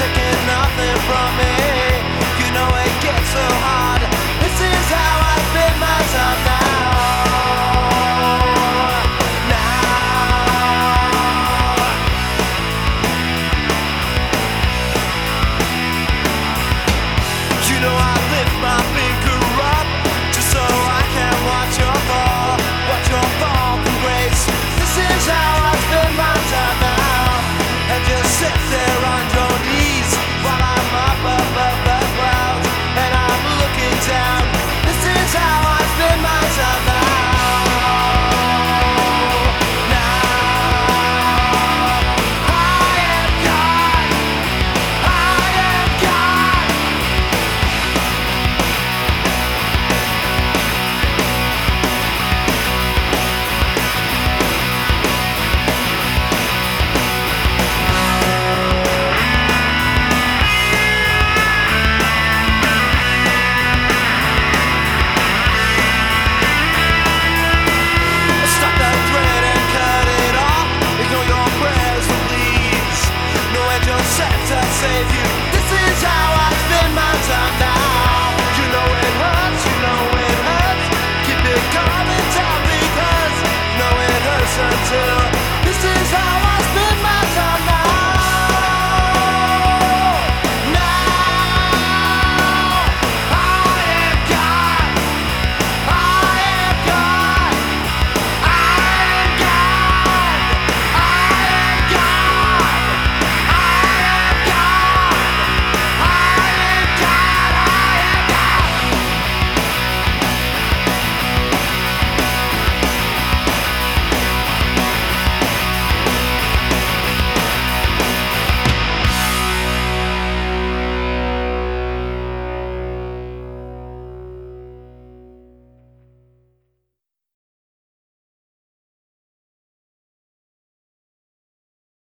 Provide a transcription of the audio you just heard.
taking nothing from me. You know it gets so hard. This is how I spend my time now. You know I lift my finger up just so I can watch your fall from grace. This is how I spend my time now. And just sit there on your knees while I'm up above the clouds and I'm looking down. This is how I spend my time now. Save you. This is how I spend my time now. You know it hurts, you know it hurts. Keep it coming down because you know it hurts until this is how